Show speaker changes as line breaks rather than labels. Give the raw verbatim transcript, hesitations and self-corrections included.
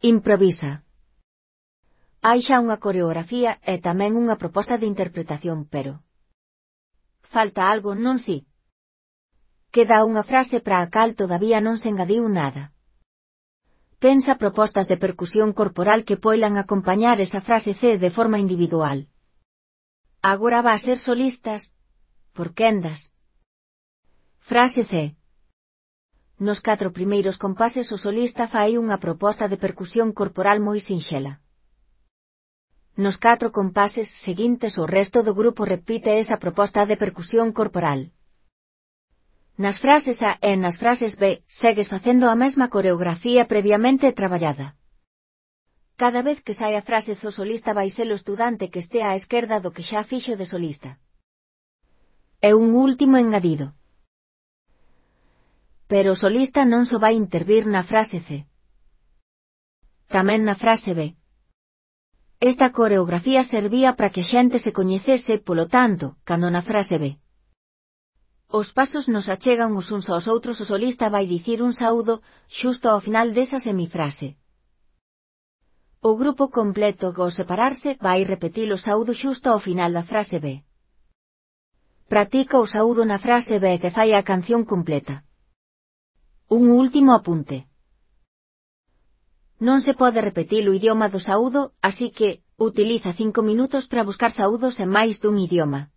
Improvisa. Hai xa unha coreografía e tamén unha proposta de interpretación, pero falta algo, non si? Queda unha frase para a cal todavía non se engadiu nada. Pensa propostas de percusión corporal que poilan acompañar esa frase C de forma individual. Agora va a ser solistas, por quendas. Frase C. Nos catro primeiros compases o solista fai unha proposta de percusión corporal moi sinxela. Nos catro compases seguintes o resto do grupo repite esa proposta de percusión corporal. Nas frases A e nas frases B segues facendo a mesma coreografía previamente traballada. Cada vez que sai a frase zo solista vai ser o estudante que estea á esquerda do que xa fixo de solista. E un último engadido. Pero o solista non só vai intervir na frase C. Tamén na frase B. Esta coreografía servía para que a xente se coñecese, polo tanto, cando na frase B os pasos nos achegan os uns aos outros, o solista vai dicir un saúdo xusto ao final desa semifrase. O grupo completo, ao separarse, vai repetir o saúdo xusto ao final da frase B. Practica o saúdo na frase B que fai a canción completa. Un último apunte. Non se pode repetir o idioma do saúdo, así que utiliza cinco minutos para buscar saúdos en máis dun idioma.